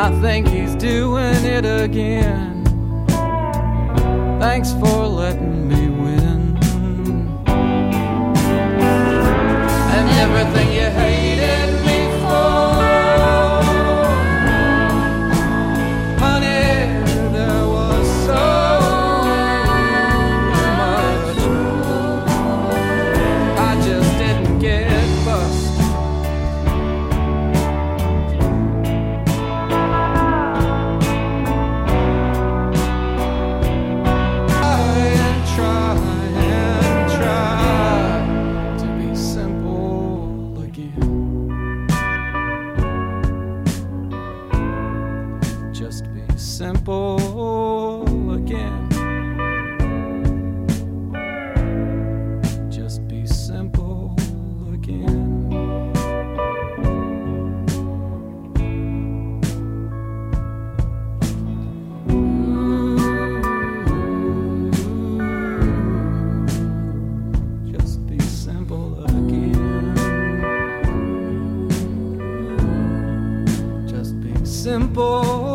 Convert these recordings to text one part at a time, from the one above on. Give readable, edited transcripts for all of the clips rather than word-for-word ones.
I think he's doing it again. Thanks for letting me win. And everything you hated me for, honey, there was so much more. I just didn't get bust. Simple again. Just be simple again. Just be simple again. Just be simple.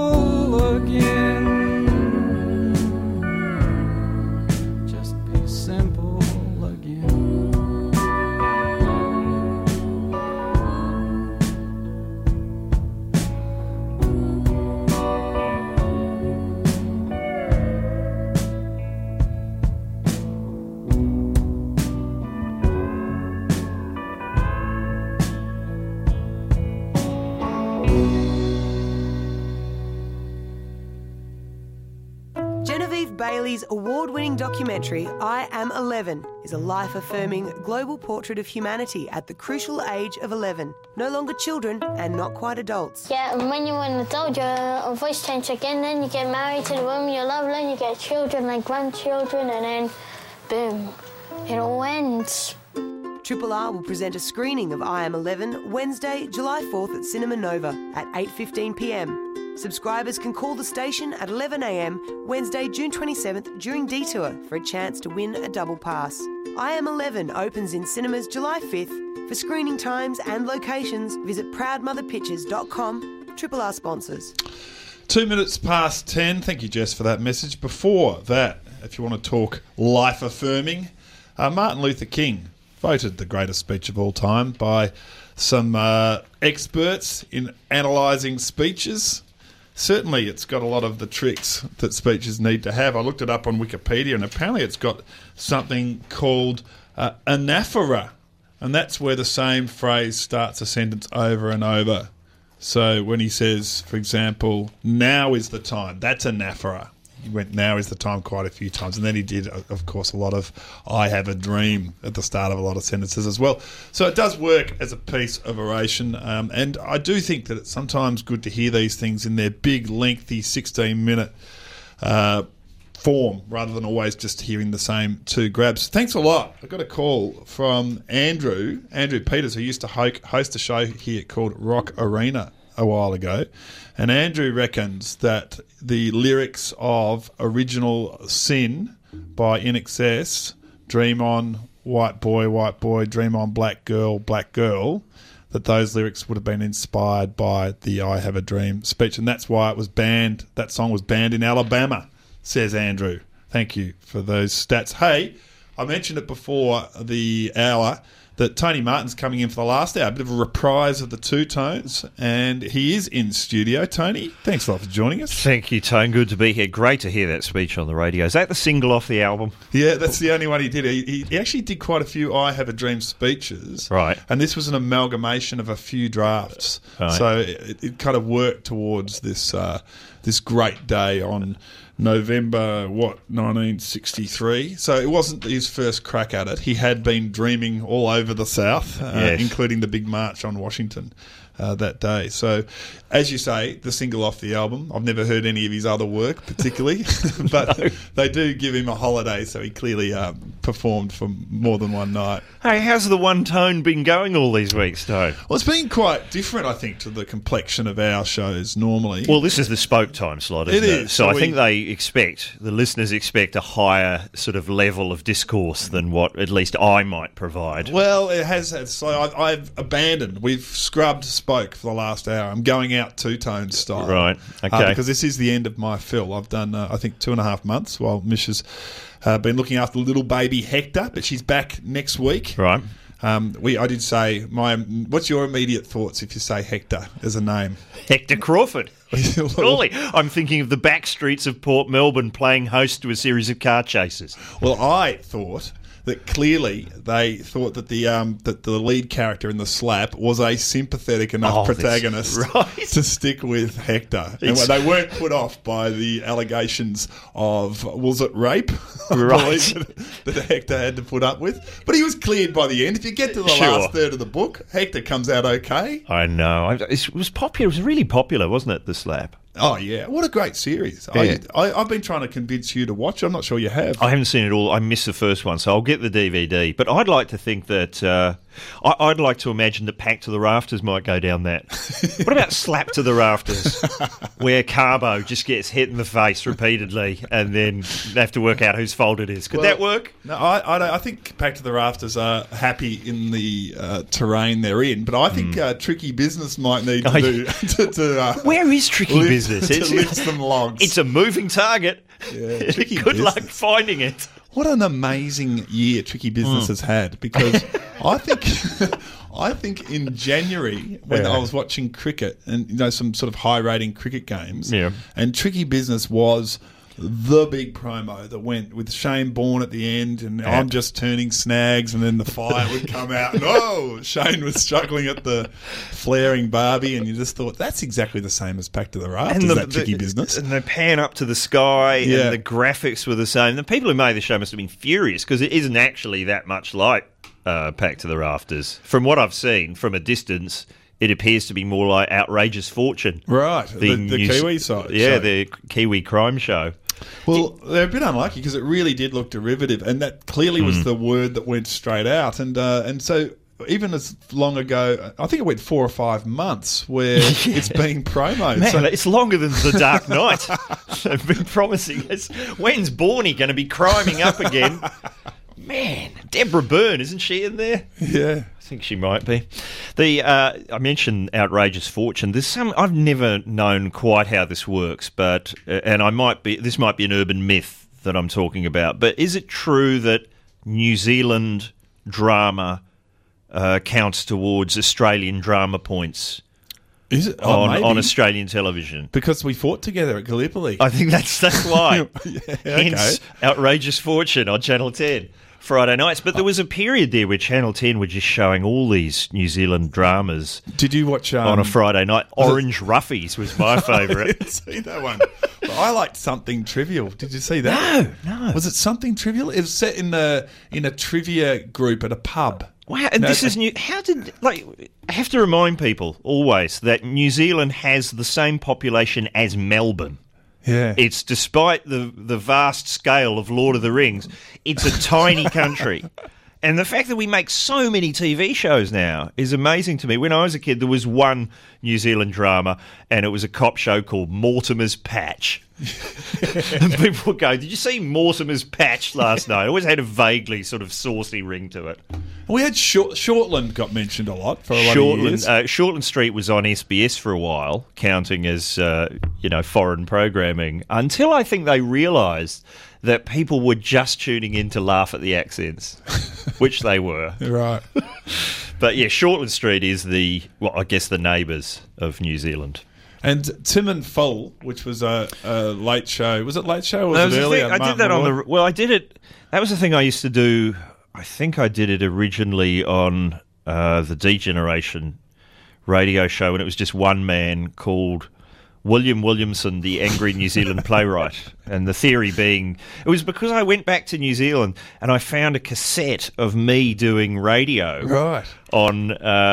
Bailey's award-winning documentary, I Am 11, is a life-affirming global portrait of humanity at the crucial age of 11. No longer children and not quite adults. Yeah, and when you're an adult, your voice changes again, then you get married to the woman you love, then you get children like grandchildren, and then, boom, it all ends. Triple R will present a screening of I Am 11 Wednesday, July 4th at Cinema Nova at 8:15pm. Subscribers can call the station at 11am Wednesday, June 27th during Detour for a chance to win a double pass. I Am 11 opens in cinemas July 5th. For screening times and locations, visit proudmotherpictures.com. Triple R sponsors. 2 minutes past 10. Thank you, Jess, for that message. Before that, if you want to talk life-affirming, Martin Luther King voted the greatest speech of all time by some experts in analysing speeches. Certainly, it's got a lot of the tricks that speeches need to have. I looked it up on Wikipedia, and apparently it's got something called anaphora, and that's where the same phrase starts a sentence over and over. So when he says, for example, now is the time, that's anaphora. He went, now is the time, quite a few times. And then he did, of course, a lot of I have a dream at the start of a lot of sentences as well. So it does work as a piece of oration. And I do think that it's sometimes good to hear these things in their big, lengthy, 16-minute form rather than always just hearing the same two grabs. Thanks a lot. I got a call from Andrew Peters, who used to host a show here called Rock Arena a while ago. And Andrew reckons that the lyrics of Original Sin by INXS, Dream On, white boy, dream on, black girl, that those lyrics would have been inspired by the I Have a Dream speech. And that's why it was banned. That song was banned in Alabama, says Andrew. Thank you for those stats. Hey, I mentioned it before the hour that Tony Martin's coming in for the last hour, a bit of a reprise of the Two Tones, and he is in studio. Tony, thanks a lot for joining us. Thank you, Tone. Good to be here. Great to hear that speech on the radio. Is that the single off the album? Yeah, that's the only one he did. He actually did quite a few I Have a Dream speeches. Right. And this was an amalgamation of a few drafts. Right. So it kind of worked towards this this great day on November, 1963. So it wasn't his first crack at it. He had been dreaming all over the South, yes, including the big march on Washington that day. So, as you say, the single off the album. I've never heard any of his other work particularly, but no, they do give him a holiday, so he clearly performed for more than one night. Hey, how's the One Tone been going all these weeks, Tone? Well, it's been quite different, I think, to the complexion of our shows normally. Well, this is the spoke time slot, isn't it? It is. So I think the listeners expect a higher sort of level of discourse than what at least I might provide. Well, it has. So I've abandoned. We've scrubbed spoke for the last hour. I'm going out two-tone style. Right, okay. Because this is the end of my fill. I've done, I think, 2.5 months while Mish has been looking after little baby Hector, but she's back next week. Right. I did say, what's your immediate thoughts if you say Hector as a name? Hector Crawford. Surely. I'm thinking of the back streets of Port Melbourne playing host to a series of car chases. Well, I thought that clearly they thought that the lead character in the slap was a sympathetic enough protagonist to stick with Hector. And they weren't put off by the allegations of, was it rape? Right. that Hector had to put up with. But he was cleared by the end. If you get to the last third of the book, Hector comes out okay. I know. It was popular. It was really popular, wasn't it, the slap? Oh, yeah. What a great series. Yeah. I've been trying to convince you to watch it. I'm not sure you have. I haven't seen it all. I missed the first one, so I'll get the DVD. But I'd like to think that... I'd like to imagine that Packed to the Rafters might go down that. What about Slap to the Rafters, where Carbo just gets hit in the face repeatedly and then they have to work out whose fault it is? Could that work? No, I think Packed to the Rafters are happy in the terrain they're in, but I think Tricky Business might need to do... Where is Tricky Business? To lift some logs. It's a moving target. Yeah, Tricky Good Business. luck finding it. What an amazing year Tricky Business has had, because I think in January when I was watching cricket and some sort of high rating cricket games, and Tricky Business was the big promo that went with Shane Bourne at the end, and I'm just turning snags, and then the fire would come out, and Shane was struggling at the flaring Barbie, and you just thought that's exactly the same as Packed to the Rafters, that Tricky Business. And they pan up to the sky, and the graphics were the same. The people who made the show must have been furious, because it isn't actually that much like Packed to the Rafters. From what I've seen from a distance, it appears to be more like Outrageous Fortune. Right, the Kiwi side. Yeah, show. the Kiwi crime show. Well, they're a bit unlucky because it really did look derivative, and that clearly was the word that went straight out. And so even as long ago, I think it went 4 or 5 months where it's being promoted. Man, it's longer than The Dark Knight. They've been promising us. When's Bornie going to be criming up again? Man, Deborah Byrne, isn't she in there? Yeah. I think she might be. I mentioned Outrageous Fortune. There's some I've never known quite how this works, but and this might be an urban myth that I'm talking about. But is it true that New Zealand drama counts towards Australian drama points? Is it on Australian television? Because we fought together at Gallipoli. I think that's why. Hence, Okay. Outrageous Fortune on Channel 10. Friday nights, but there was a period there where Channel 10 were just showing all these New Zealand dramas. Did you watch on a Friday night? Orange Roughies was my favourite. I didn't see that one. But I liked Something Trivial. Did you see that? No. Was it Something Trivial? It was set in a trivia group at a pub. Wow, and this is new. How did I have to remind people always that New Zealand has the same population as Melbourne. Yeah. It's despite the vast scale of Lord of the Rings, it's a tiny country. And the fact that we make so many TV shows now is amazing to me. When I was a kid, there was one New Zealand drama, and it was a cop show called Mortimer's Patch. And people would go, "Did you see Mortimer's Patch last night?" It always had a vaguely sort of saucy ring to it. We had Shortland got mentioned a lot for a lot of years. Shortland Street was on SBS for a while, counting as foreign programming, until I think they realised that people were just tuning in to laugh at the accents, which they were. Right. But yeah, Shortland Street is the neighbours of New Zealand. And Tim and Full, which was a late show. Was it late show or was it earlier? I did that I did it. That was the thing I used to do. I think I did it originally on the D-Generation radio show, and it was just one man called William Williamson, the angry New Zealand playwright. And the theory being, it was because I went back to New Zealand and I found a cassette of me doing radio on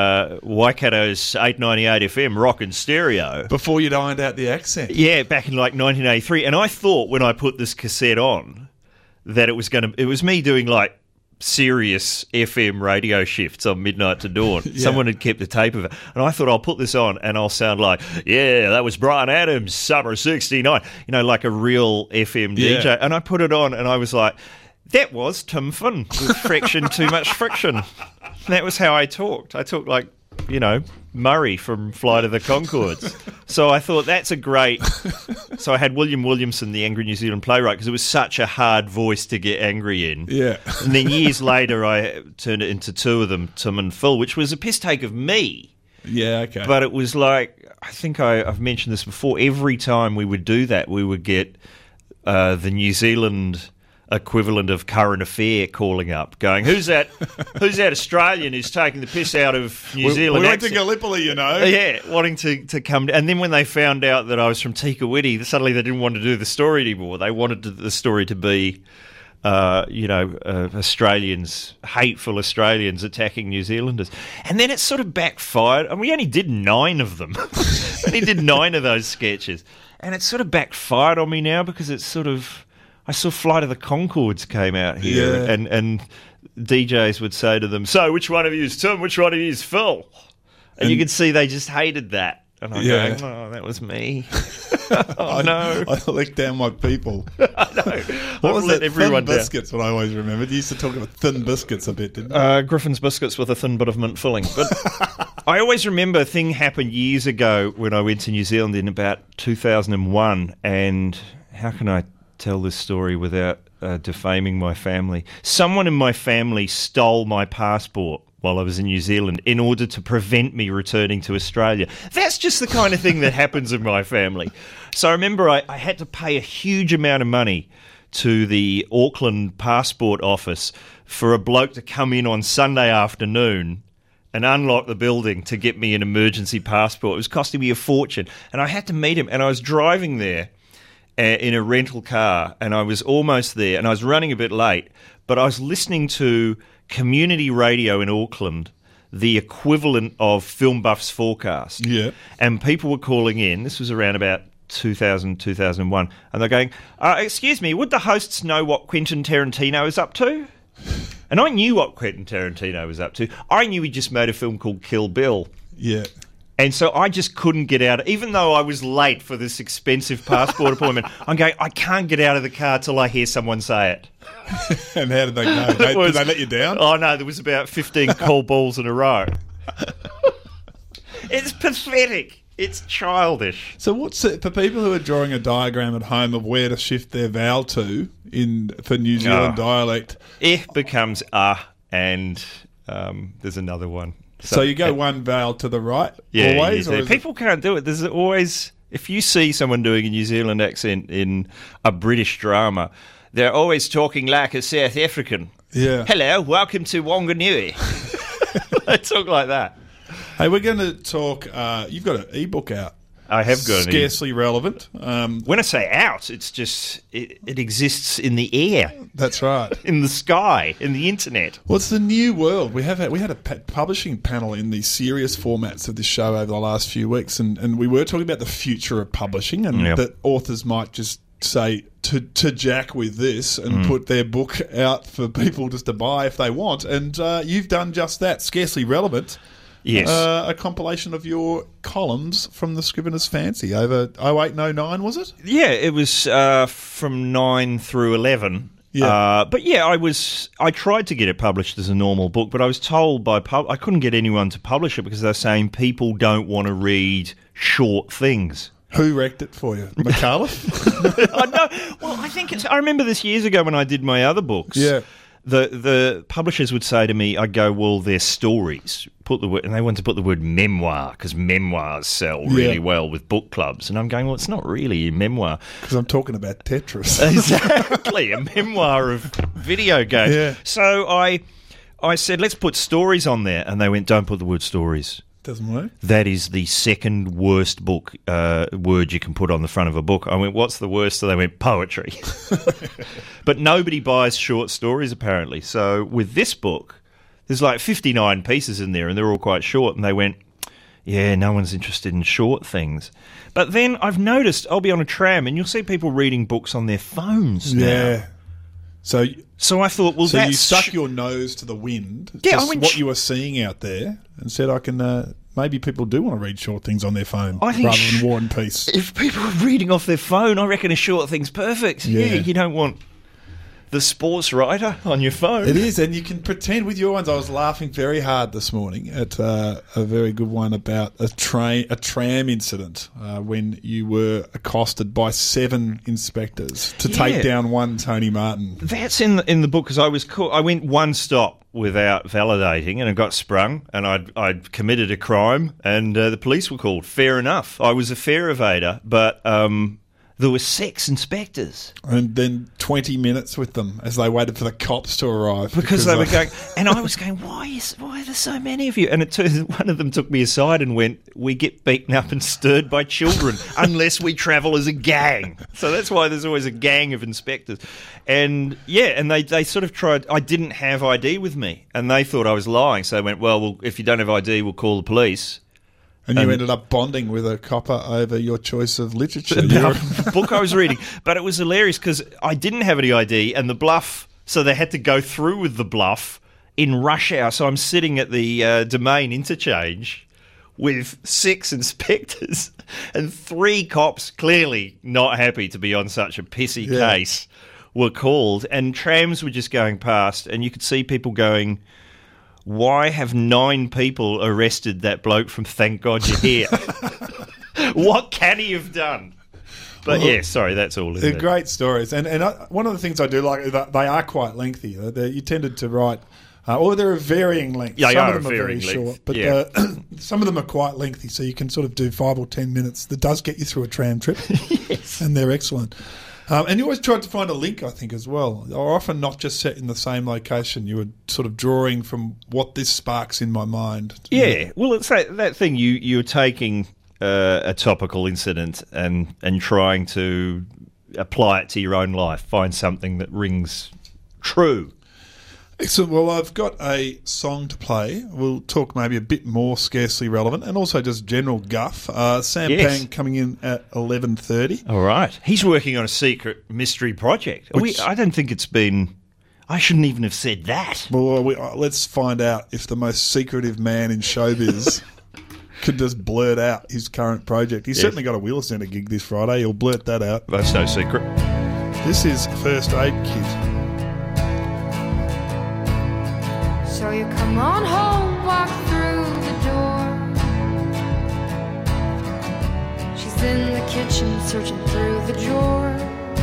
Waikato's 898 FM rock and stereo. Before you'd ironed out the accent. Yeah, back in like 1983. And I thought when I put this cassette on that it was me doing like serious FM radio shifts on Midnight to Dawn. Yeah. Someone had kept a tape of it. And I thought, I'll put this on and I'll sound like, yeah, that was Bryan Adams, Summer 69. Like a real FM DJ. And I put it on and I was like, that was Tim Finn with Friction, Too Much Friction. That was how I talked. I talked like Murray from Flight of the Conchords. So I thought that's a great... So I had William Williamson, the angry New Zealand playwright, because it was such a hard voice to get angry in. Yeah. And then years later, I turned it into two of them, Tim and Phil, which was a piss take of me. Yeah, okay. But it was like, I think I've mentioned this before, every time we would do that, we would get the New Zealand equivalent of Current Affair calling up, going, who's that Australian who's taking the piss out of New Zealand? We went to Gallipoli, Yeah, wanting to come. And then when they found out that I was from Tikawiti, suddenly they didn't want to do the story anymore. They wanted the story to be, Australians, hateful Australians attacking New Zealanders. And then it sort of backfired. And we only did 9 of them. We only did 9 of those sketches. And it sort of backfired on me now because it's sort of... I saw Flight of the Conchords came out here, and DJs would say to them, so which one of you is Tim, which one of you is Phil? And you could see they just hated that. And I'm going, oh, that was me. Oh, no. I let down my people. I know. What was let that? everyone Thin down. Biscuits, what I always remembered. You used to talk about thin biscuits a bit, didn't you? Griffin's biscuits with a thin bit of mint filling. But I always remember a thing happened years ago when I went to New Zealand in about 2001, and how can I tell this story without defaming my family? Someone in my family stole my passport while I was in New Zealand in order to prevent me returning to Australia. That's just the kind of thing that happens in my family. So I remember I had to pay a huge amount of money to the Auckland passport office for a bloke to come in on Sunday afternoon and unlock the building to get me an emergency passport. It was costing me a fortune. And I had to meet him, and I was driving there in a rental car, and I was almost there, and I was running a bit late, but I was listening to community radio in Auckland, the equivalent of Film Buff's Forecast. Yeah. And people were calling in. This was around about 2000, 2001. And they're going, excuse me, would the hosts know what Quentin Tarantino is up to? And I knew what Quentin Tarantino was up to. I knew he just made a film called Kill Bill. Yeah. And so I just couldn't get out. Even though I was late for this expensive passport appointment, I'm going, I can't get out of the car till I hear someone say it. And how did they know? Did they let you down? Oh, no, there was about 15 call balls in a row. It's pathetic. It's childish. So what's it, for people who are drawing a diagram at home of where to shift their vowel to for New Zealand dialect? Becomes and there's another one. So you go one vowel to the right Yeah, always? Or people can't do it. There's always... If you see someone doing a New Zealand accent in a British drama, they're always talking like a South African. Yeah. Hello, welcome to Wanganui. They talk like that. Hey, we're going to talk... you've got an ebook out. I have got an Scarcely relevant. When I say out, it's just... It exists in the air. That's right. In the sky, in the internet. Well, it's the new world. We had a publishing panel in the serious formats of this show over the last few weeks, and we were talking about the future of publishing, and that authors might just say to Jack with this and put their book out for people just to buy if they want. And you've done just that. Scarcely relevant. Yes. A compilation of your columns from the Scrivener's Fancy over 08 and 09, was it? Yeah, it was from 9 through 11. Yeah. But yeah, I tried to get it published as a normal book, but I was told I couldn't get anyone to publish it because they were saying people don't want to read short things. Who wrecked it for you? McAuliffe? I know. Well, I remember this years ago when I did my other books. Yeah. The publishers would say to me, I'd go, well, they're stories. And they want to put the word memoir because memoirs sell really well with book clubs. And I'm going, well, it's not really a memoir. Because I'm talking about Tetris. Exactly, a memoir of video games. Yeah. So I said, let's put stories on there. And they went, don't put the word stories. Doesn't work. That is the second worst book word you can put on the front of a book. I went, what's the worst? So they went, poetry. But nobody buys short stories, apparently. So with this book, there's like 59 pieces in there, and they're all quite short. And they went, yeah, no one's interested in short things. But then I've noticed, I'll be on a tram, and you'll see people reading books on their phones now. Yeah. So I thought, well, you stuck your nose to the wind, just what you were seeing out there, and said, I can... maybe people do want to read short things on their phone rather than War and Peace. If people are reading off their phone, I reckon a short thing's perfect. Yeah, you don't want the sports writer on your phone. It is, and you can pretend with your ones. I was laughing very hard this morning at a very good one about a tram incident when you were accosted by 7 inspectors to take down one Tony Martin. That's in the book, because I was caught. I went one stop without validating, and I got sprung, and I'd committed a crime, and the police were called. Fair enough. I was a fare evader, but there were 6 inspectors. And then 20 minutes with them as they waited for the cops to arrive. Because they were going... And I was going, why are there so many of you? And one of them took me aside and went, we get beaten up and stirred by children unless we travel as a gang. So that's why there's always a gang of inspectors. And, and they sort of tried... I didn't have ID with me, and they thought I was lying. So they went, well, if you don't have ID, we'll call the police. And you ended up bonding with a copper over your choice of literature. The book I was reading. But it was hilarious because I didn't have any ID, and the bluff, so they had to go through with the bluff in rush hour. So I'm sitting at the Domain interchange with 6 inspectors and 3 cops, clearly not happy to be on such a pissy case, were called. And trams were just going past, and you could see people going... Why have 9 people arrested that bloke from Thank God You're Here? What can he have done? But that's all. They're great stories. And one of the things I do like is that they are quite lengthy. You tended to write, or they're a varying length. Yeah, some of them are very short, but some of them are quite lengthy, so you can sort of do 5 or 10 minutes. That does get you through a tram trip. Yes. And they're excellent. And you always tried to find a link, I think, as well. Or often not just set in the same location. You were sort of drawing from what this sparks in my mind. Yeah, well, it's that thing. You're taking a topical incident and trying to apply it to your own life. Find something that rings true. Excellent. Well, I've got a song to play. We'll talk maybe a bit more scarcely relevant and also just general guff. Sam Pang coming in at 11:30. All right. He's working on a secret mystery project. I don't think it's been... I shouldn't even have said that. Well, let's find out if the most secretive man in showbiz could just blurt out his current project. He's certainly got a Wheeler Centre gig this Friday. He'll blurt that out. That's no secret. This is First Aid Kit. So you come on home, walk through the door. She's in the kitchen, searching through the drawer.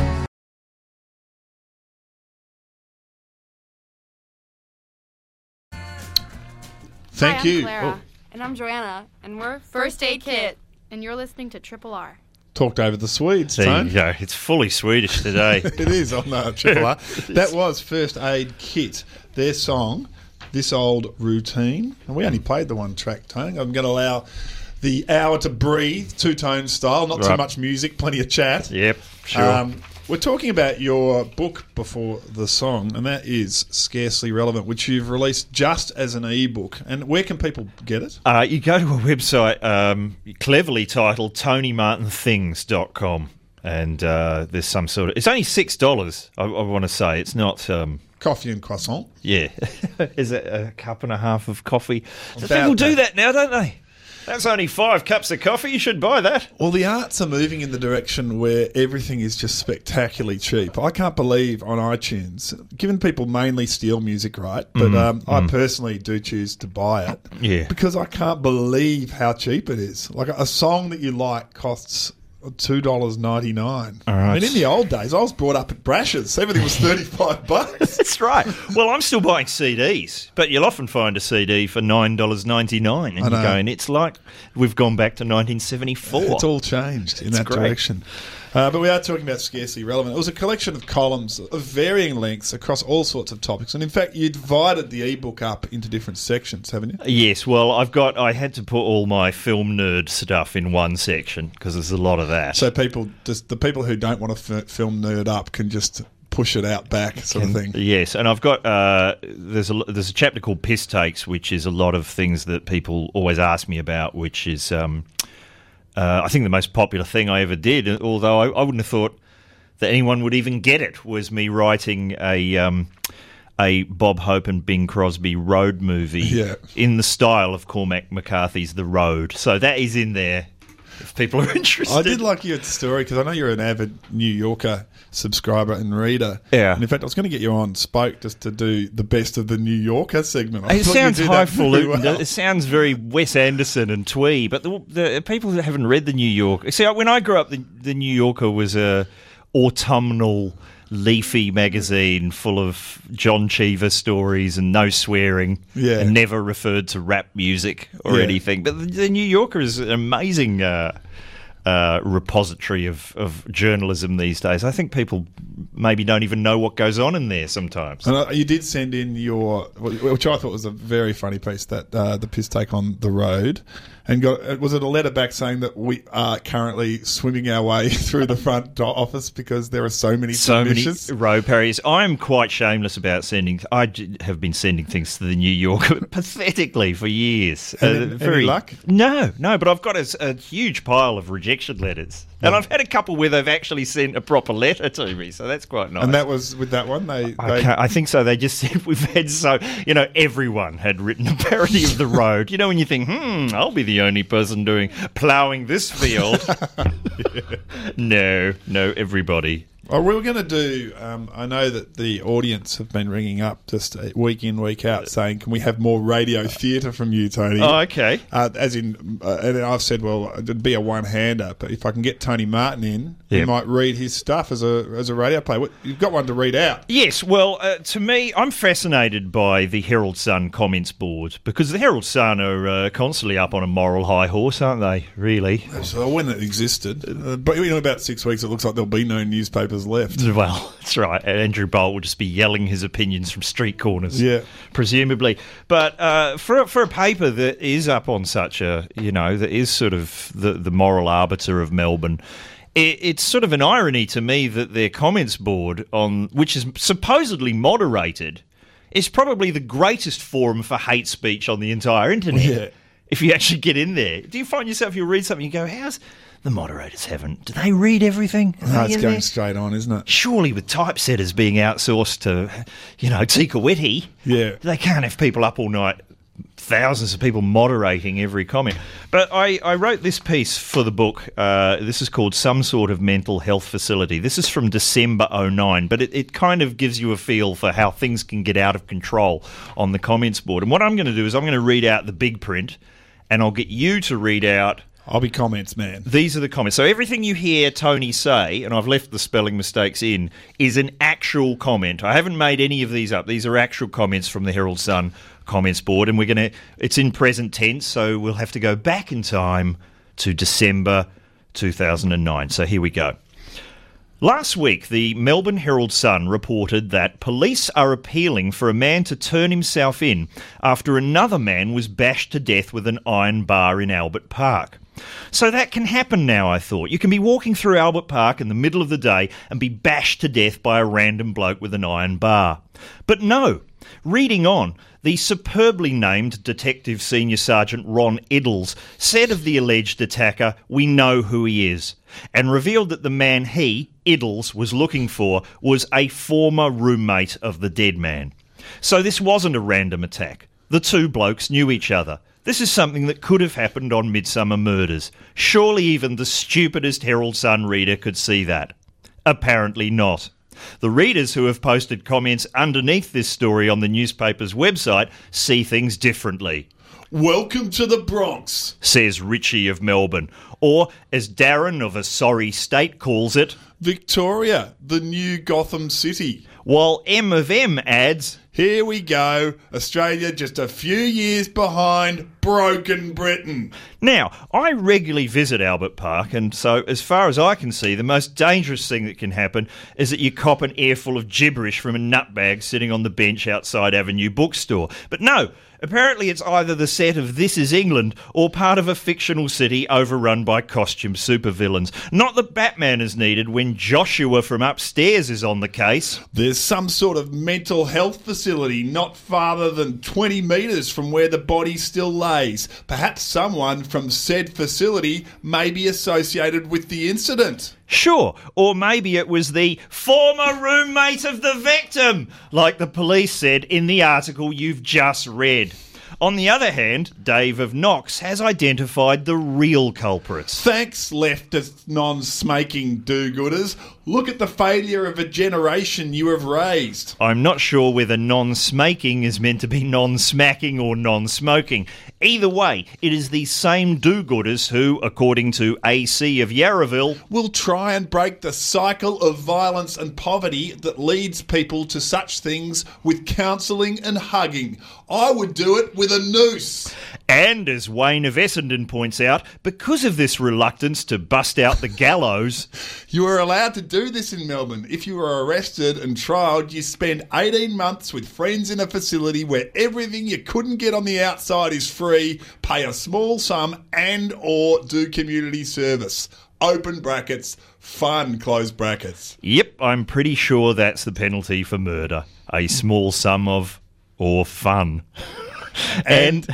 Thank you. I'm Clara, and I'm Joanna, and we're First Aid Kit, and you're listening to Triple R. Talked over the Swedes, There you go. It's fully Swedish today. It is on Triple R. That was First Aid Kit. Their song, This Old Routine. And we only played the one track, Tone. I'm going to allow the hour to breathe, two-tone style, not too much music, plenty of chat. Yep, sure. We're talking about your book before the song, and that is Scarcely Relevant, which you've released just as an e-book. And where can people get it? You go to a website cleverly titled TonyMartinThings.com, and there's some sort of... It's only $6, I want to say. It's not... Coffee and croissant. Yeah. Is it a cup and a half of coffee? People do that now, don't they? That's only 5 cups of coffee. You should buy that. Well, the arts are moving in the direction where everything is just spectacularly cheap. I can't believe on iTunes, given people mainly steal music, right? But I personally do choose to buy it. Yeah. Because I can't believe how cheap it is. Like a song that you like costs $2.99. All right. I mean, in the old days, I was brought up at Brash's. Everything was $35. That's right. Well, I'm still buying CDs, but you'll often find a CD for $9.99, and you're going, it's like we've gone back to 1974. It's all changed in that direction. But we are talking about Scarcely Relevant. It was a collection of columns of varying lengths across all sorts of topics. And in fact, you divided the ebook up into different sections, haven't you? Yes. Well, I had to put all my film nerd stuff in one section because there's a lot of that. So the people who don't want to film nerd up can just push it out back sort of thing. Yes. And I've got, there's a chapter called Piss Takes, which is a lot of things that people always ask me about, which is... I think the most popular thing I ever did, although I wouldn't have thought that anyone would even get it, was me writing a Bob Hope and Bing Crosby road movie in the style of Cormac McCarthy's The Road. So that is in there. if people are interested. I did like your story because I know you're an avid New Yorker subscriber and reader. Yeah. And in fact, I was going to get you on Spoke just to do the best of the New Yorker segment. I It thought sounds you did that very highfalutin. well. It sounds very Wes Anderson and Twee. But the people that haven't read the New Yorker... See, when I grew up, the New Yorker was a autumnal, leafy magazine full of John Cheever stories and no swearing, Yeah. and never referred to rap music or Yeah. anything. But the New Yorker is an amazing repository of journalism these days. I think people maybe don't even know what goes on in there sometimes. And you did send in your, which I thought was a very funny piece, that the piss take on the road, and was it a letter back saying that we are currently swimming our way through the front office because there are so many submissions? road parries. I'm quite shameless about sending. Have been sending things to the New Yorker pathetically for years. Any luck? No, but I've got a huge pile of rejection letters. And I've had a couple where they've actually sent a proper letter to me, so that's quite nice. And that was with that one? I think so. They just said we've had everyone had written a parody of The Road. You know, when you think, I'll be the only person ploughing this field. No, everybody. Oh, we were going to do, I know that the audience have been ringing up just week in, week out saying, can we have more radio theatre from you, Tony? Oh, okay. And I've said, well, it'd be a one-hander, but if I can get Tony Martin in, he Yep. might read his stuff as a radio play. You've got one to read out. Yes, well, to me, I'm fascinated by the Herald Sun comments board because the Herald Sun are constantly up on a moral high horse, aren't they, really? So when it existed, but in about 6 weeks, it looks like there'll be no newspapers left. Well, that's right. Andrew Bolt will just be yelling his opinions from street corners, Yeah. presumably. But for a paper that is up on such a, that is sort of the moral arbiter of Melbourne, it's sort of an irony to me that their comments board, which is supposedly moderated, is probably the greatest forum for hate speech on the entire internet. Yeah. If you actually get in there, do you find yourself, you read something, you go, how's the moderators do they read everything? Are No, they it's in going there? straight on, isn't it? Surely with typesetters being outsourced to, Tika Whitty, Yeah. they can't have people up all night, thousands of people moderating every comment. But I wrote this piece for the book. This is called Some Sort of Mental Health Facility. This is from December 2009, but it kind of gives you a feel for how things can get out of control on the comments board. And what I'm going to do is I'm going to read out the big print, and I'll get you to read out. I'll be comments man. These are the comments. So everything you hear Tony say, and I've left the spelling mistakes in, is an actual comment. I haven't made any of these up. These are actual comments from the Herald Sun comments board, and it's in present tense, so we'll have to go back in time to December 2009. So here we go. Last week, the Melbourne Herald Sun reported that police are appealing for a man to turn himself in after another man was bashed to death with an iron bar in Albert Park. So that can happen now, I thought. You can be walking through Albert Park in the middle of the day and be bashed to death by a random bloke with an iron bar. But no. Reading on, the superbly named Detective Senior Sergeant Ron Iddles said of the alleged attacker, "We know who he is," and revealed that the man he, Iddles, was looking for was a former roommate of the dead man. So this wasn't a random attack. The two blokes knew each other. This is something that could have happened on Midsummer Murders. Surely even the stupidest Herald Sun reader could see that. Apparently not. The readers who have posted comments underneath this story on the newspaper's website see things differently. Welcome to the Bronx, says Richie of Melbourne. Or, as Darren of A Sorry State calls it, Victoria, the new Gotham City. While M of M adds, here we go, Australia just a few years behind broken Britain. Now, I regularly visit Albert Park, and so as far as I can see, the most dangerous thing that can happen is that you cop an earful of gibberish from a nutbag sitting on the bench outside Avenue Bookstore. But no, apparently it's either the set of This Is England or part of a fictional city overrun by costume supervillains. Not that Batman is needed when Joshua from upstairs is on the case. There's some sort of mental health facility not farther than 20 metres from where the body still lays. Perhaps someone from said facility may be associated with the incident. Sure, or maybe it was the former roommate of the victim, like the police said in the article you've just read. On the other hand, Dave of Knox has identified the real culprits. Thanks, leftist non-smaking do-gooders. Look at the failure of a generation you have raised. I'm not sure whether non-smaking is meant to be non-smacking or non-smoking. Either way, it is these same do-gooders who, according to AC of Yarraville, will try and break the cycle of violence and poverty that leads people to such things with counselling and hugging. I would do it with a noose. And, as Wayne of Essendon points out, because of this reluctance to bust out the gallows... You are allowed to do this in Melbourne. If you are arrested and trialed, you spend 18 months with friends in a facility where everything you couldn't get on the outside is free, pay a small sum and or do community service. Open brackets, fun, close brackets. Yep, I'm pretty sure that's the penalty for murder. A small sum of... or fun. And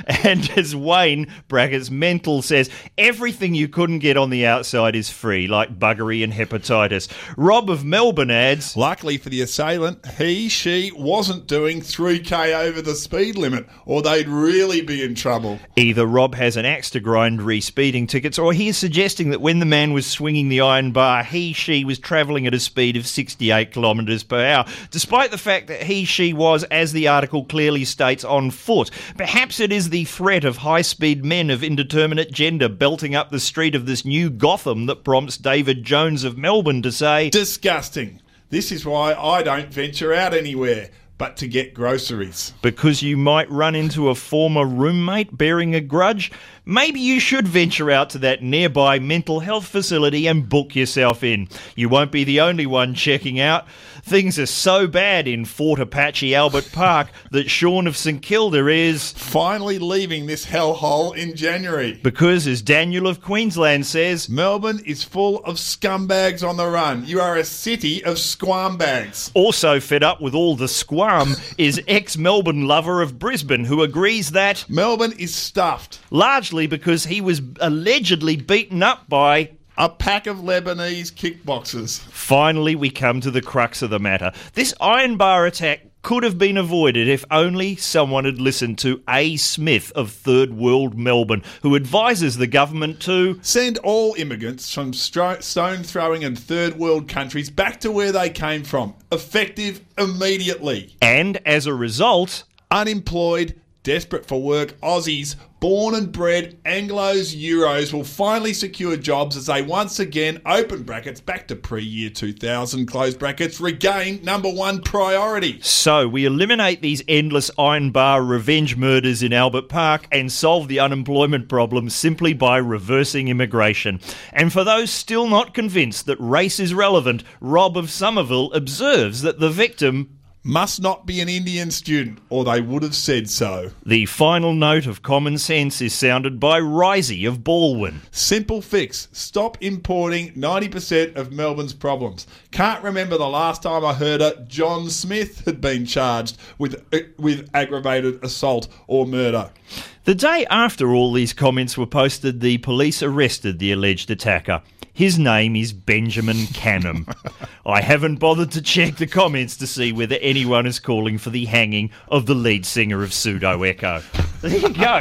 as Wayne, brackets mental, says, everything you couldn't get on the outside is free, like buggery and hepatitis. Rob of Melbourne adds, luckily for the assailant, she wasn't doing 3k over the speed limit, or they'd really be in trouble. Either Rob has an axe to grind re-speeding tickets, or he is suggesting that when the man was swinging the iron bar, she was travelling at a speed of 68 kilometres per hour, despite the fact that she was, as the article clearly states, on foot. Perhaps it is the threat of high-speed men of indeterminate gender belting up the street of this new Gotham that prompts David Jones of Melbourne to say, disgusting. This is why I don't venture out anywhere but to get groceries. Because you might run into a former roommate bearing a grudge? Maybe you should venture out to that nearby mental health facility and book yourself in. You won't be the only one checking out. Things are so bad in Fort Apache Albert Park that Sean of St Kilda is... finally leaving this hellhole in January. Because, as Daniel of Queensland says... Melbourne is full of scumbags on the run. You are a city of squambags. Also fed up with all the squam is ex-Melbourne lover of Brisbane, who agrees that... Melbourne is stuffed. Largely because he was allegedly beaten up by... a pack of Lebanese kickboxers. Finally, we come to the crux of the matter. This iron bar attack could have been avoided if only someone had listened to A. Smith of Third World Melbourne, who advises the government to... send all immigrants from stone-throwing and third world countries back to where they came from. Effective immediately. And, as a result... unemployed, desperate for work Aussies, born and bred Anglos, Euros will finally secure jobs as they once again, open brackets, back to pre-year 2000, close brackets, regain number one priority. So we eliminate these endless iron bar revenge murders in Albert Park and solve the unemployment problem simply by reversing immigration. And for those still not convinced that race is relevant, Rob of Somerville observes that the victim... must not be an Indian student, or they would have said so. The final note of common sense is sounded by Risey of Baldwin. Simple fix. Stop importing 90% of Melbourne's problems. Can't remember the last time I heard John Smith had been charged with aggravated assault or murder. The day after all these comments were posted, the police arrested the alleged attacker. His name is Benjamin Canham. I haven't bothered to check the comments to see whether anyone is calling for the hanging of the lead singer of Pseudo Echo. There you go.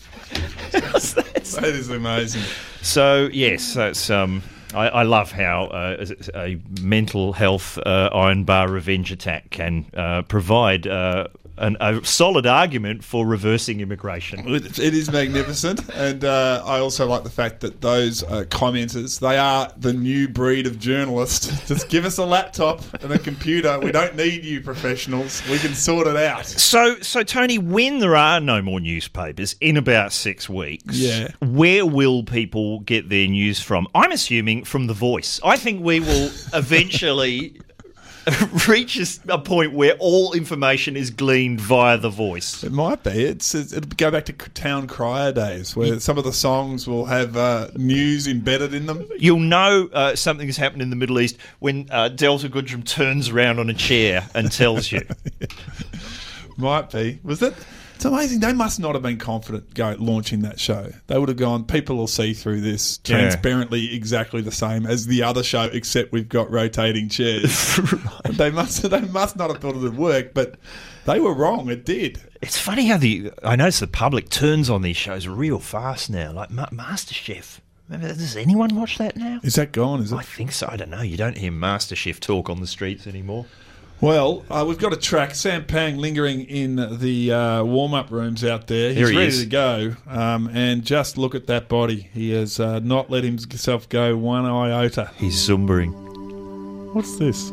That is amazing. So, yes, that's... I love how a mental health iron bar revenge attack can provide a solid argument for reversing immigration. It is magnificent, and I also like the fact that those commenters, they are the new breed of journalists. Just give us a laptop and a computer. We don't need you professionals. We can sort it out. So Tony, when there are no more newspapers in about 6 weeks, where will people get their news from? I'm assuming from The Voice. I think we will eventually... reach a point where all information is gleaned via The Voice. It might be. It'll go back to town crier days where some of the songs will have news embedded in them. You'll know something has happened in the Middle East when Delta Goodrem turns around on a chair and tells you. Might be. Was it It's amazing. They must not have been confident launching that show. They would have gone, people will see through this transparently exactly the same as the other show, except we've got rotating chairs. They must not have thought it would work, but they were wrong. It did. It's funny how I notice the public turns on these shows real fast now, like MasterChef. Does anyone watch that now? Is that gone, is it? I think so. I don't know. You don't hear MasterChef talk on the streets anymore. Well, we've got a track. Sam Pang lingering in the warm-up rooms out there. He's ready to go. And just look at that body. He has not let himself go one iota. He's zumbering. What's this?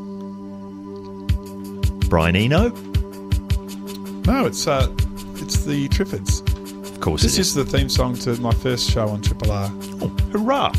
Brian Eno? No, it's the Triffids. Of course This is the theme song to my first show on Triple R. Oh, hurrah!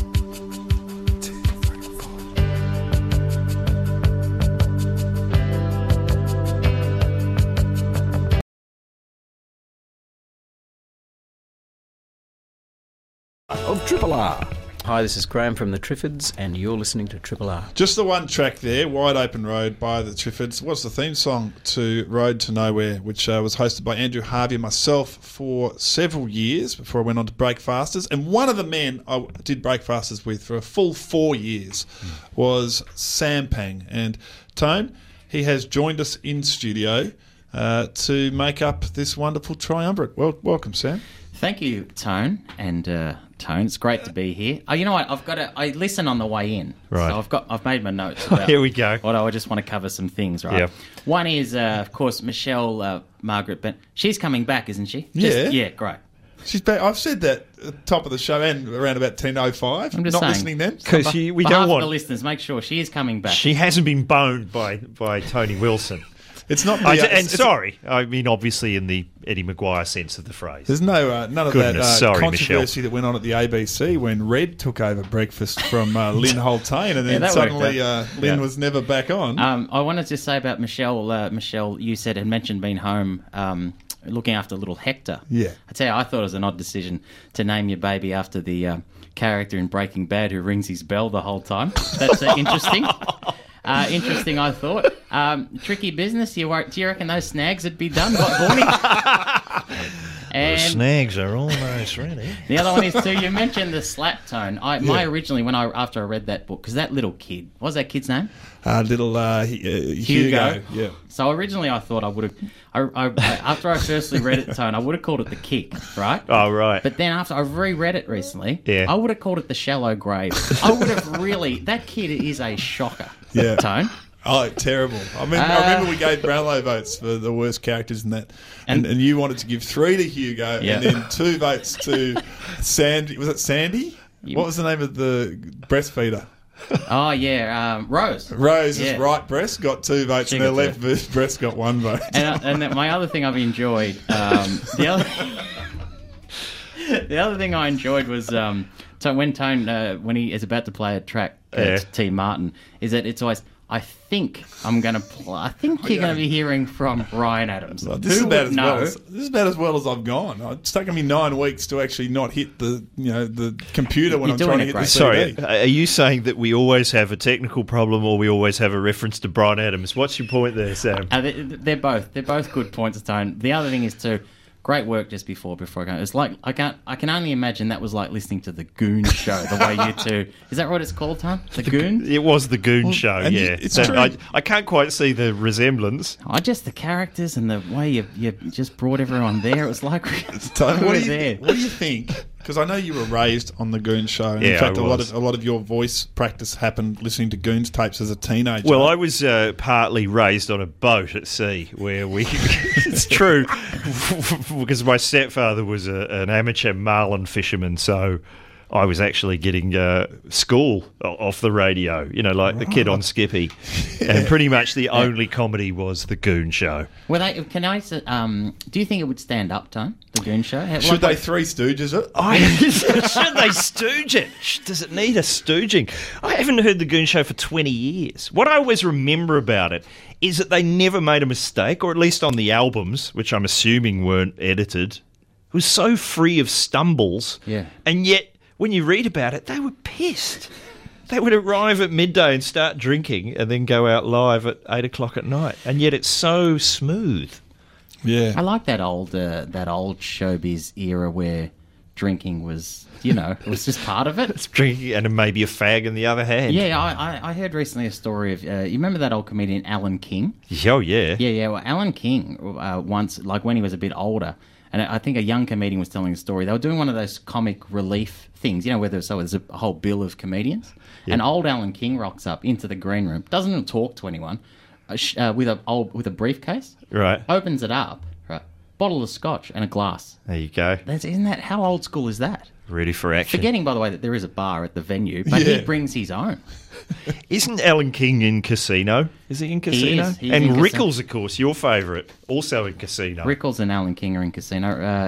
Of Triple R. Hi, this is Graham from the Triffids, and you're listening to Triple R. Just the one track there, Wide Open Road by the Triffids, was the theme song to Road to Nowhere, which was hosted by Andrew Harvey and myself for several years before I went on to Breakfasters. And one of the men I did Breakfasters with for a full 4 years was Sam Pang. And Tone, he has joined us in studio to make up this wonderful triumvirate. Well, welcome, Sam. Thank you, Tone, and Tone. It's great to be here. Oh, you know what? I listen on the way in, right? So I've made my notes. About Here we go. What I just want to cover some things, right? Yep. One is, of course, Michelle Margaret Bent. She's coming back, isn't she? Yeah, great. She's back. I've said that at the top of the show and around about 10:05. I'm just not saying, listening then because we For don't half want the listeners. Make sure she is coming back. She hasn't been boned by Tony Wilson. It's not. I mean, obviously, in the Eddie Maguire sense of the phrase. There's none of Goodness, that sorry, controversy Michelle. that went on at the ABC when Red took over breakfast from Lynn Holtain, and then suddenly Lynn was never back on. I wanted to say about Michelle. Michelle, you had mentioned being home. Looking after little Hector. Yeah. I tell you, I thought it was an odd decision to name your baby after the character in Breaking Bad who rings his bell the whole time. That's interesting. Interesting, I thought. Tricky business. Do you reckon those snags would be done by morning? The snags are almost ready. The other one is too. You mentioned the slap Tone. Originally, after I read that book, because that little kid, what was that kid's name? Hugo. Yeah. So originally, I thought I would have. After I firstly read it, Tone, I would have called it the kick, right? Oh, right. But then after I've reread it recently, Yeah. I would have called it the shallow grave. I would have really. That kid is a shocker. Yeah. Tone. Oh, terrible. I remember we gave Brownlow votes for the worst characters in that. And you wanted to give 3 to Hugo and then 2 votes to Sandy. Was it Sandy? What was the name of the breastfeeder? Oh, yeah. Rose. Rose's right breast got 2 votes She and her got left breast got 1 vote. And my other thing I've enjoyed, the other thing I enjoyed was so when Tone, when he is about to play a track at T. Martin, is that it's always, I think you're going to be hearing from Ryan Adams. Well, this is about as well as I've gone. It's taken me 9 weeks to actually not hit the computer when I'm trying to hit the CD. Sorry, are you saying that we always have a technical problem or we always have a reference to Brian Adams? What's your point there, Sam? They're both good points, Tone. The other thing is too, great work just before I go. It's like I can only imagine that was like listening to the Goon Show. The way you two, is that what it's called, Tom? The Goon? It was the Goon Show. Yeah, it's true. I can't quite see the resemblance. Just the characters and the way you just brought everyone there. It was like Tony, what do you think? Because I know you were raised on the Goon Show. And in fact, a lot of your voice practice happened listening to Goons tapes as a teenager. Well, I was partly raised on a boat at sea where we... It's true, because my stepfather was an amateur marlin fisherman, so I was actually getting school off the radio, like the kid on Skippy. Yeah. And pretty much the only comedy was the Goon Show. Well, do you think it would stand up, Tom, the Goon Show? Should they Three Stooges it? Should they stooge it? Does it need a stooging? I haven't heard the Goon Show for 20 years. What I always remember about it is that they never made a mistake, or at least on the albums, which I'm assuming weren't edited. It was so free of stumbles. Yeah. And yet, when you read about it, they were pissed. They would arrive at midday and start drinking and then go out live at 8 o'clock at night. And yet it's so smooth. Yeah. I like that old showbiz era where drinking was, it was just part of it. It's drinking and maybe a fag in the other hand. Yeah, I heard recently a story of, you remember that old comedian Alan King? Oh, yeah. Yeah, well, Alan King, once, like when he was a bit older, and I think a young comedian was telling a story, they were doing one of those comic relief things, where there's a whole bill of comedians, and old Alan King rocks up into the green room, doesn't even talk to anyone, with a briefcase, Right. opens it up, right, bottle of scotch and a glass. There you go. Isn't that, how old school is that? Ready for action. Forgetting, by the way, that there is a bar at the venue, but he brings his own. Isn't Alan King in Casino? Is he in Casino? is. He's And in Rickles, of course, your favourite, also in Casino. Rickles and Alan King are in Casino.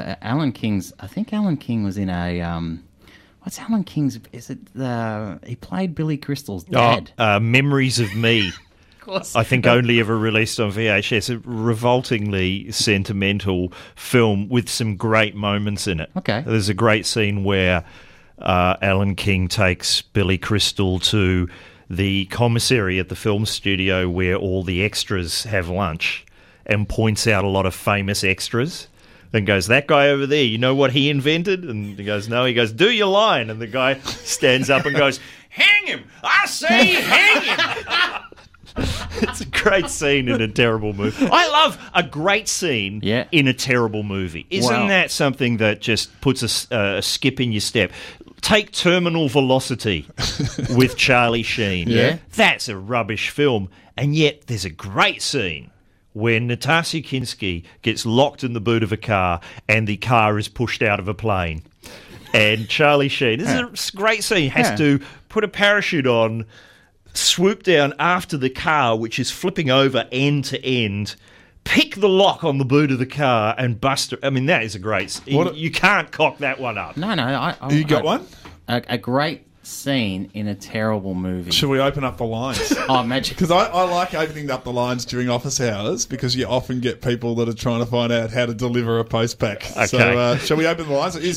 I think Alan King was in a, what's Alan King's, is it, he played Billy Crystal's dad. Memories of Me. I think only ever released on VHS. A revoltingly sentimental film with some great moments in it. Okay. There's a great scene where Alan King takes Billy Crystal to the commissary at the film studio where all the extras have lunch and points out a lot of famous extras. And goes, that guy over there, you know what he invented? And he goes, no. He goes, do your line. And the guy stands up and goes, hang him! I say hang him! It's a great scene in a terrible movie. I love a great scene in a terrible movie. Isn't that something that just puts a skip in your step? Take Terminal Velocity with Charlie Sheen. Yeah. That's a rubbish film. And yet there's a great scene when Natasha Kinski gets locked in the boot of a car and the car is pushed out of a plane. And Charlie Sheen, this is a great scene, has to put a parachute on, swoop down after the car, which is flipping over end to end, pick the lock on the boot of the car and bust it. I mean, that is a great... You can't cock that one up. No. You got one? A great scene in a terrible movie. Should we open up the lines? Oh, magic. Because I like opening up the lines during office hours because you often get people that are trying to find out how to deliver a post pack. Okay. So shall we open the lines? It is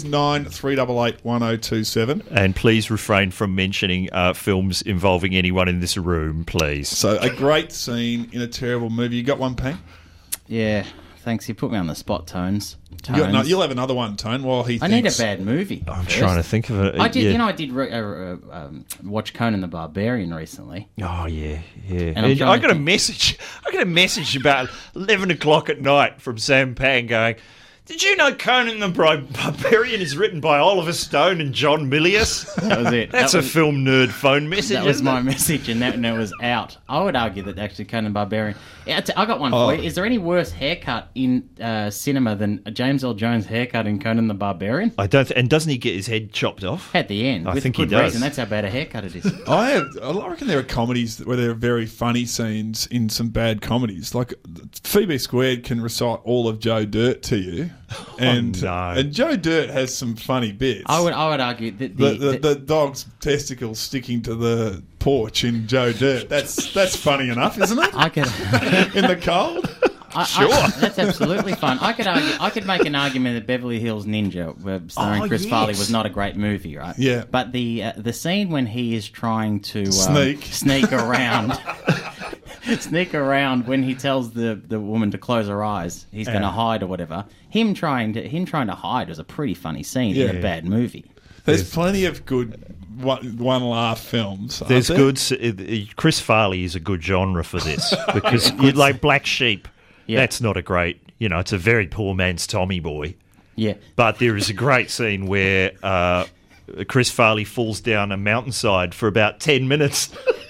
93881027. And please refrain from mentioning films involving anyone in this room, please. So a great scene in a terrible movie. You got one, Pang? Yeah. Thanks. You put me on the spot, Tones. You'll have another one, Tone, while he I thinks. need a bad movie. I'm trying to think of it. I did. I did watch Conan the Barbarian recently. Oh yeah. And I got a message. about 11 o'clock at night from Sam Pang going, did you know Conan the Barbarian is written by Oliver Stone and John Milius? That was it. That's a film nerd phone message. That was my message, and that was out. I would argue that actually Conan the Barbarian. I got one for you. Is there any worse haircut in cinema than James L. Jones' haircut in Conan the Barbarian? I don't. And doesn't he get his head chopped off at the end? I think he does. does. Reason. That's how bad a haircut it is. I reckon there are comedies where there are very funny scenes in some bad comedies. Like Phoebe Squared can recite all of Joe Dirt to you, and Joe Dirt has some funny bits. I would argue that the dog's testicles sticking to the porch in Joe Dirt. That's funny enough, isn't it? I get in the cold. Sure, that's absolutely fun. I could make an argument that Beverly Hills Ninja, starring Chris Farley, was not a great movie, right? Yeah. But the scene when he is trying to sneak around. Sneak around when he tells the woman to close her eyes, he's going to hide or whatever. Him trying to hide was a pretty funny scene in a bad movie. There's plenty of good one laugh films. There's good. Chris Farley is a good genre for this because like Black Sheep. Yeah. That's not a great. It's a very poor man's Tommy Boy. Yeah. But there is a great scene where Chris Farley falls down a mountainside for about 10 minutes.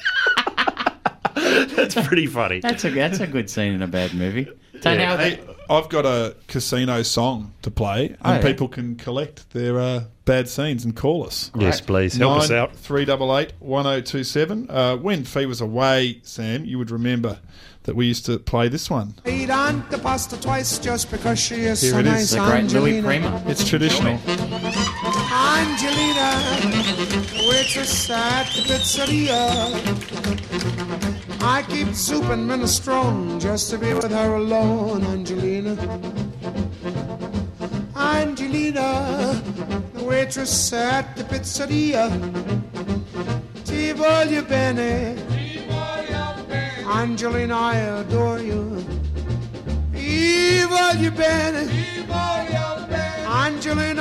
That's pretty funny. That's a good scene in a bad movie. I've got a casino song to play, and people can collect their bad scenes and call us. Yes, please. Help us out. 93881027. When Fee was away, Sam, you would remember that we used to play this one. Eat Aunt the pasta twice just because she is Here so it nice. is. The great Louis Prima. It's traditional. Angelina, waitress at the pizzeria. I keep soup and minestrone just to be with her alone, Angelina. Angelina, the waitress at the pizzeria. Ti voglio bene. Angelina, I adore you. Evil you been, Angelina,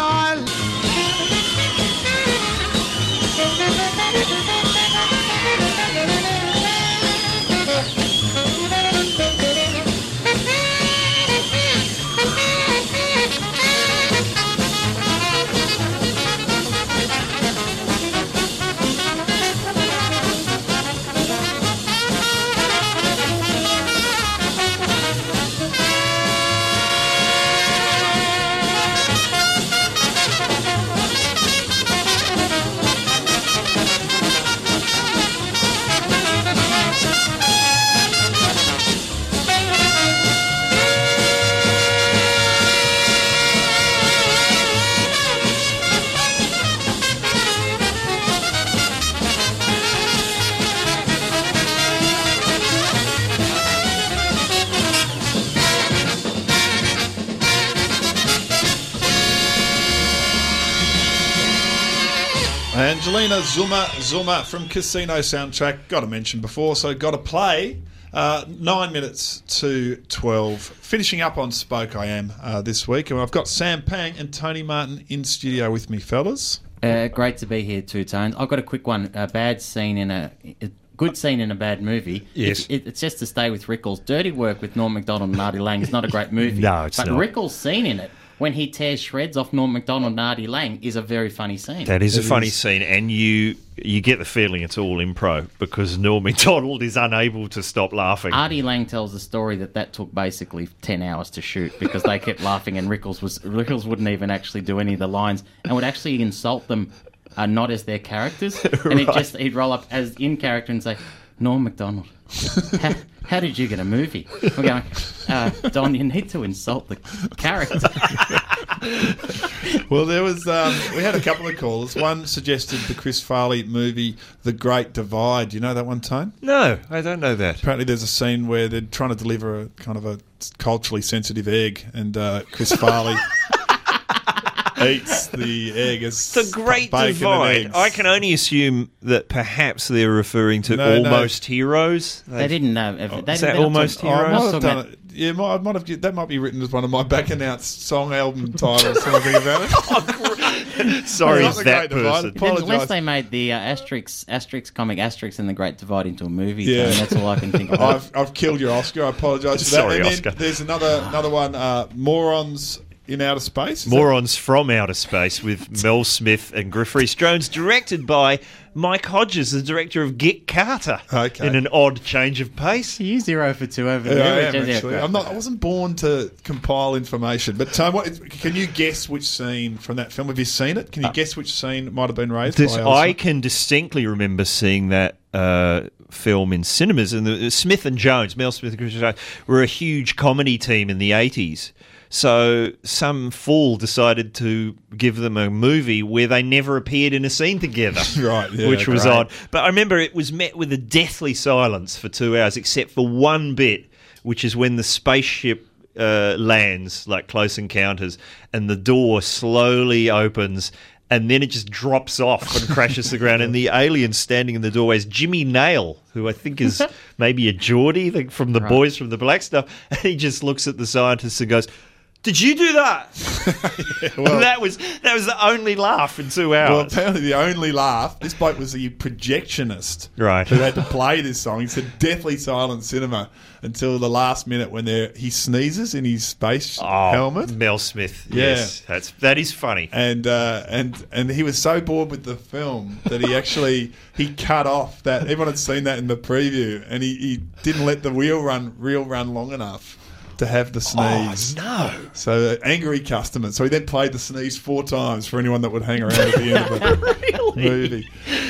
Angelina Zuma from Casino soundtrack. Got to mention before, so got to play. 9 minutes to 12. Finishing up on Spoke I Am this week. And I've got Sam Pang and Tony Martin in studio with me, fellas. Great to be here, Two Tones. I've got a quick one. A bad scene in a good scene in a bad movie. Yes. It's just to stay with Rickles. Dirty Work with Norm Macdonald and Artie Lang is not a great movie. No, it's but not. Rickles' scene in it, when he tears shreds off Norm Macdonald and Artie Lang, is a very funny scene. That is a funny scene, and you get the feeling it's all improv because Norm Macdonald is unable to stop laughing. Artie Lang tells the story that took basically 10 hours to shoot because they kept laughing and Rickles wouldn't even actually do any of the lines and would actually insult them not as their characters. And he'd roll up as in character and say, Norm Macdonald, how did you get a movie? We're going, Don, you need to insult the character. Well, there was we had a couple of callers. One suggested the Chris Farley movie The Great Divide. You know that one, Tone? No, I don't know that. Apparently there's a scene where they're trying to deliver a kind of a culturally sensitive egg, and Chris Farley eats the egg as The Great bacon and Divide. eggs. I can only assume that perhaps they're referring to Almost Heroes. They didn't know. Is that Almost I might Heroes? have done it. Yeah, I might have. That might be written as one of my back announced song album titles. Something about it. Sorry, It's not is The that Great Divide. person. Apologise. Unless they made the Asterix comic Asterix and the Great Divide into a movie. Yeah. I mean, that's all I can think of. I've killed your Oscar. I apologise for that. Sorry, and Oscar. then there's another one. Morons in Outer Space. Is Morons from Outer Space with Mel Smith and Griff Rhys-Jones, directed by Mike Hodges, the director of Get Carter. Okay. In an odd change of pace. You 0 for 2 over that? Yeah, I there. am, actually. I wasn't born to compile information. But Tom, can you guess which scene from that film? Have you seen it? Can you guess which scene might have been raised by Elsa? I can distinctly remember seeing that film in cinemas. And Smith and Jones, Mel Smith and Griff Rhys-Jones, were a huge comedy team in the 80s. So some fool decided to give them a movie where they never appeared in a scene together. Right, yeah, which was great. odd. But I remember it was met with a deathly silence for 2 hours, except for one bit, which is when the spaceship lands, like Close Encounters, and the door slowly opens, and then it just drops off and crashes to the ground, and the alien standing in the doorway is Jimmy Nail, who I think is maybe a Geordie from the Boys from the Black Stuff, and he just looks at the scientists and goes, "Did you do that?" Yeah, well, that was the only laugh in 2 hours. Well, apparently the only laugh. This bloke was the projectionist, Right. Who had to play this song. He said deathly silent cinema until the last minute when he sneezes in his space helmet. Mel Smith. Yeah. Yes, that is funny. And he was so bored with the film that he cut off that. Everyone had seen that in the preview, and he didn't let the reel run long enough to have the sneeze. Oh, no. So angry customer. So he then played the sneeze 4 times for anyone that would hang around at the end of the movie.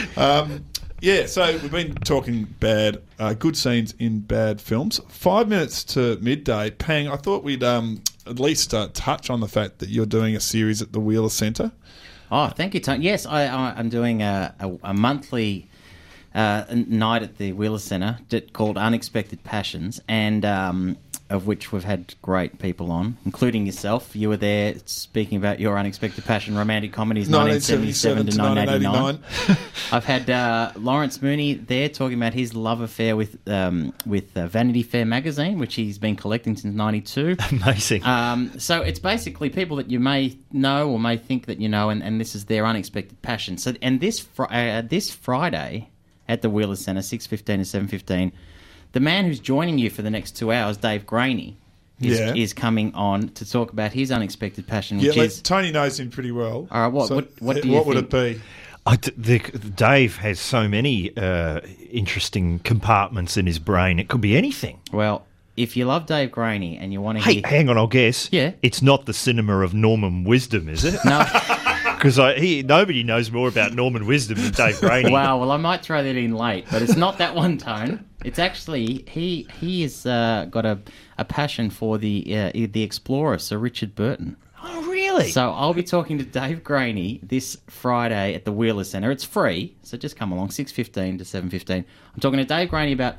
Yeah, so we've been talking good scenes in bad films. 5 minutes to midday. Pang, I thought we'd at least touch on the fact that you're doing a series at the Wheeler Centre. Oh, thank you, Tony. Yes, I'm doing a monthly night at the Wheeler Centre called Unexpected Passions, and of which we've had great people on, including yourself. You were there speaking about your unexpected passion, romantic comedies, 1977 to 1989. I've had Lawrence Mooney there talking about his love affair with Vanity Fair magazine, which he's been collecting since '92. Amazing. So it's basically people that you may know or may think that you know, and this is their unexpected passion. So, and this Friday at the Wheeler Centre, 6:15 to 7:15. The man who's joining you for the next 2 hours, Dave Graney, is coming on to talk about his unexpected passion, which is... Tony knows him pretty well. All right, what do you think? What would it be? Dave has so many interesting compartments in his brain. It could be anything. Well, if you love Dave Graney and you want to Hey, hang on, I'll guess. Yeah. It's not the cinema of Norman Wisdom, is it? No. Because nobody knows more about Norman Wisdom than Dave Graney. Well, I might throw that in late, but it's not that one, Tone. It's actually he has got a passion for the explorer, Sir Richard Burton. Oh, really? So I'll be talking to Dave Graney this Friday at the Wheeler Centre. It's free, so just come along, 6:15 to 7:15. I'm talking to Dave Graney about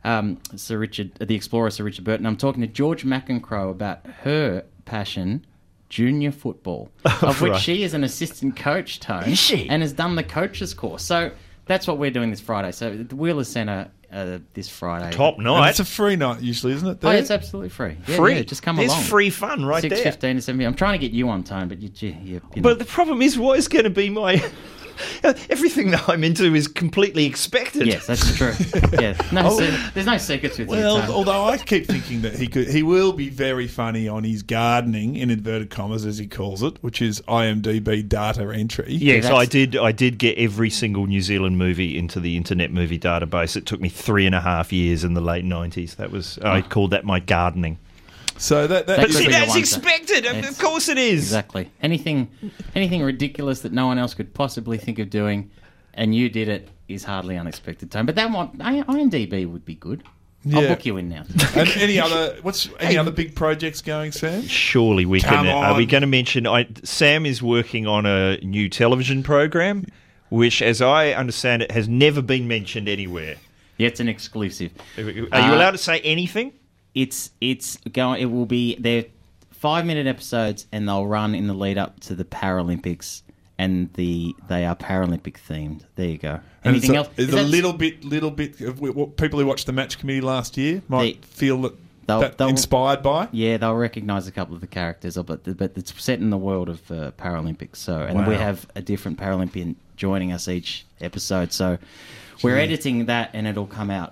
Sir Richard, the explorer, Sir Richard Burton. I'm talking to George McEncroe about her passion, junior football, of which she is an assistant coach, Tone. Is she? And has done the coach's course. So that's what we're doing this Friday. So at the Wheeler Centre this Friday. Top night. And it's a free night usually, isn't it? Oh, it's absolutely free. Yeah, free. Yeah, just come There's along. There's free fun right 6:15 there. 6:15 to 7. I'm trying to get you on, Tone, but you know. But the problem is, what is going to be my... Everything that I'm into is completely expected. Yes, that's true. Yeah, there's no secrets with you. Well, although I keep thinking that he will be very funny on his gardening, in inverted commas, as he calls it, which is IMDb data entry. Yes, I did get every single New Zealand movie into the Internet Movie Database. It took me 3.5 years in the late 90s. I called that my gardening. So but see, that's expected. Of course it is. Exactly. Anything ridiculous that no one else could possibly think of doing, and you did it, is hardly unexpected, Tone. But that one, IMDb would be good. Yeah. I'll book you in now. And any other big projects going, Sam? Surely we can. Are we going to mention? Sam is working on a new television program, which, as I understand it, has never been mentioned anywhere. Yeah, it's an exclusive. Are you allowed to say anything? It's going. It will be. They're 5-minute episodes, and they'll run in the lead up to the Paralympics, and they are Paralympic themed. There you go. Anything else? Is a little bit of what people who watched the match committee last year might feel that inspired by. Yeah, they'll recognise a couple of the characters, but it's set in the world of Paralympics. So, and we have a different Paralympian joining us each episode. So, we're editing that, and it'll come out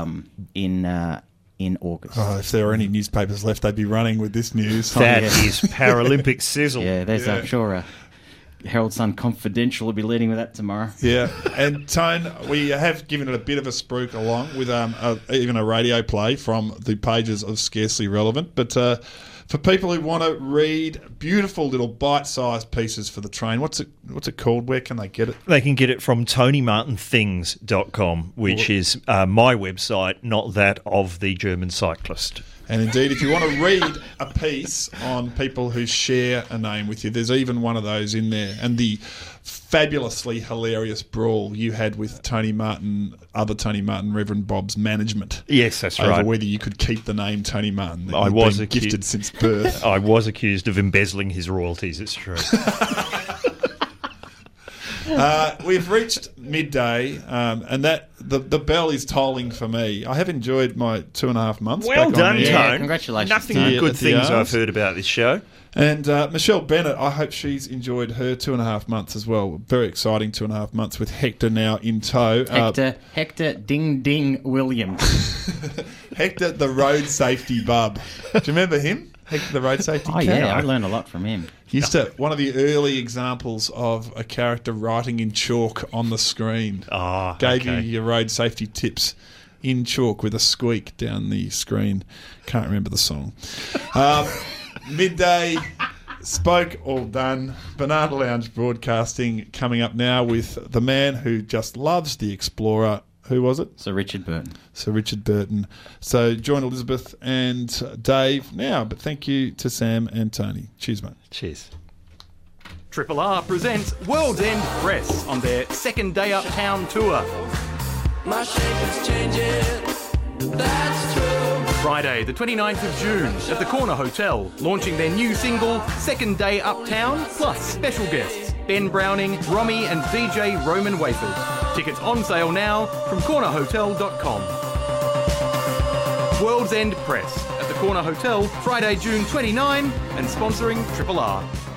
in August. Oh, if there were any newspapers left, they'd be running with this news. That is Paralympic sizzle. Yeah, I'm sure Herald Sun Confidential will be leading with that tomorrow. Yeah, and Tone, we have given it a bit of a spruik along with even a radio play from the pages of Scarcely Relevant. But for people who want to read beautiful little bite-sized pieces for the train, what's it called? Where can they get it? They can get it from TonyMartinThings.com, which is my website, not that of the German cyclist. And indeed, if you want to read a piece on people who share a name with you, there's even one of those in there. And the fabulously hilarious brawl you had with Tony Martin, Reverend Bob's management. Yes, that's over right. Whether you could keep the name Tony Martin. I was gifted since birth. I was accused of embezzling his royalties, it's true. We've reached midday, and that the bell is tolling for me. I have enjoyed my 2.5 months. Well done, Tone. Yeah, congratulations. Nothing but good things I've heard about this show. And Michelle Bennett, I hope she's enjoyed her 2.5 months as well. Very exciting 2.5 months with Hector now in tow. Hector Ding Ding Williams. Hector the road safety bub. Do you remember him? Hector the road safety cat? Yeah, I learned a lot from him. One of the early examples of a character writing in chalk on the screen. Gave you your road safety tips in chalk with a squeak down the screen. Can't remember the song. Midday, spoke, all done. Banana Lounge Broadcasting coming up now with the man who just loves the Explorer. Who was it? Sir Richard Burton. Sir Richard Burton. So join Elizabeth and Dave now, but thank you to Sam and Tony. Cheers, mate. Cheers. Triple R presents World's End Press on their second day uptown tour. My shape is changing, that's true. Friday, the 29th of June, at the Corner Hotel, launching their new single, Second Day Uptown, plus special guests, Ben Browning, Romy and DJ Roman Wafers. Tickets on sale now from cornerhotel.com. World's End Press, at the Corner Hotel, Friday, June 29, and sponsoring Triple R.